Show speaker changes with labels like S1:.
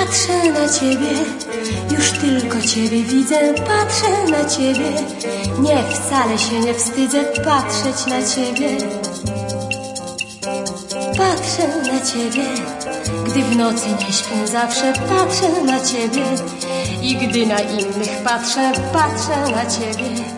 S1: Patrzę na ciebie, już tylko ciebie widzę. Patrzę na ciebie, nie, wcale się nie wstydzę patrzeć na ciebie. Patrzę na ciebie, gdy w nocy nie śpię zawsze. Patrzę na ciebie i gdy na innych patrzę, patrzę na ciebie.